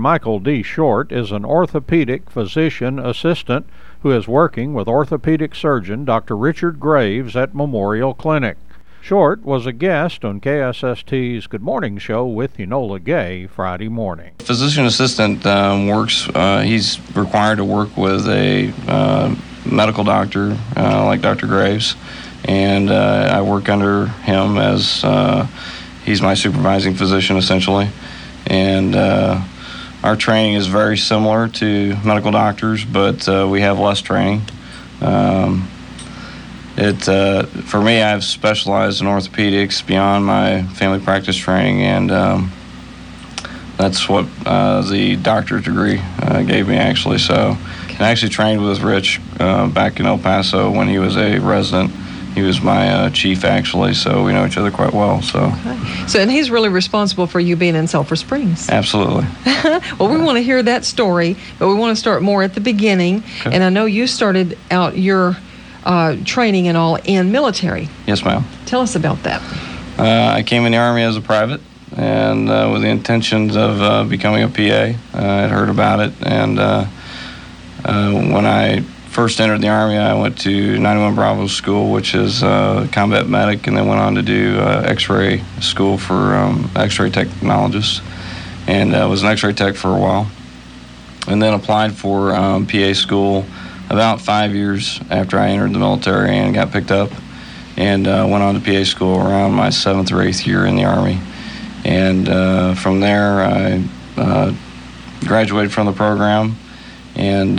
Michael D. Short is an orthopedic physician assistant who is working with orthopedic surgeon Dr. Richard Graves at Memorial Clinic. Short was a guest on KSST's Good Morning Show with Enola Gay Friday morning. Physician assistant works, he's required to work with a medical doctor like Dr. Graves, and I work under him as he's my supervising physician essentially. And our training is very similar to medical doctors, but we have less training. For me, I've specialized in orthopedics beyond my family practice training, and that's what the doctorate degree gave me, actually. So I actually trained with Rich back in El Paso when he was a resident. He was my chief, actually, so we know each other quite well. And he's really responsible for you being in Sulphur Springs. Absolutely. Well, we want to hear that story, but we want to start more at the beginning. Okay. And I know you started out your training and all in military. Yes, ma'am. Tell us about that. I came in the Army as a private, and with the intentions of becoming a PA. I'd heard about it, and when I first entered the Army, I went to 91 Bravo School, which is combat medic, and then went on to do X-ray school for X-ray technologists, and was an X-ray tech for a while, and then applied for PA school about 5 years after I entered the military and got picked up, and went on to PA school around my 7th or 8th year in the Army. And from there, I graduated from the program, and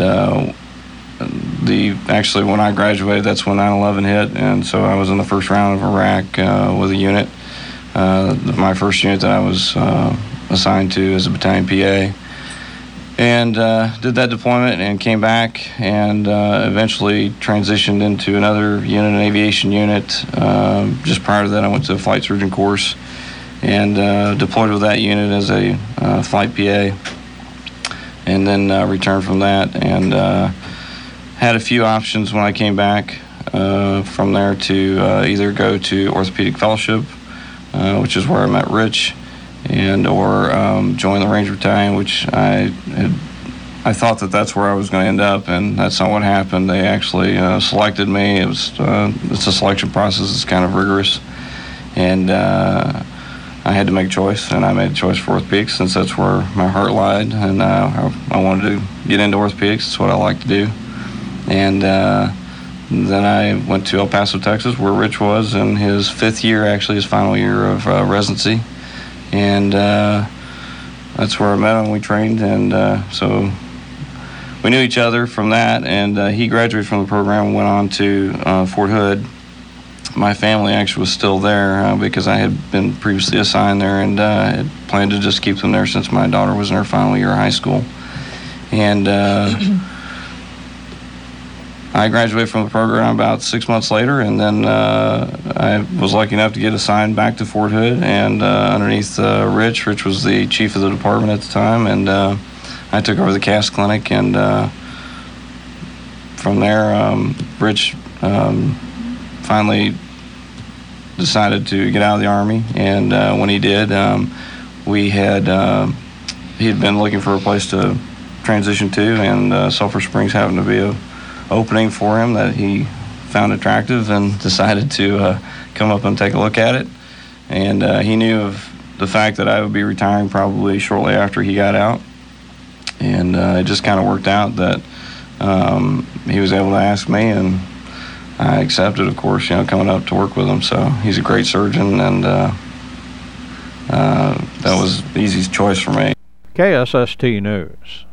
actually when I graduated, that's when 9/11 hit, and so I was in the first round of Iraq with a unit, my first unit that I was assigned to as a battalion PA. And did that deployment and came back, and eventually transitioned into another unit, an aviation unit. Just prior to that, I went to a flight surgeon course and deployed with that unit as a flight PA, and then returned from that, and had a few options when I came back from there to either go to orthopedic fellowship, which is where I met Rich, or join the Ranger Battalion, which I thought that that's where I was going to end up, and that's not what happened. They actually selected me. It's a selection process. It's kind of rigorous, and I had to make a choice, and I made a choice for orthopedics since that's where my heart lied, and I wanted to get into orthopedics. It's what I like to do. And then I went to El Paso, Texas, where Rich was in his 5th year, actually his final year of residency. And that's where I met him. We trained, and so we knew each other from that. And he graduated from the program and went on to Fort Hood. My family actually was still there because I had been previously assigned there, and had planned to just keep them there since my daughter was in her final year of high school. And I graduated from the program about 6 months later, and then I was lucky enough to get assigned back to Fort Hood, and underneath Rich. Rich was the chief of the department at the time, and I took over the CAS clinic, and from there, Rich finally decided to get out of the Army, and when he did, he had been looking for a place to transition to, and Sulphur Springs happened to be a opening for him that he found attractive, and decided to come up and take a look at it. And he knew of the fact that I would be retiring probably shortly after he got out, and it just kind of worked out that he was able to ask me, and I accepted, of course, coming up to work with him. So he's a great surgeon, and that was the easiest choice for me. KSST News.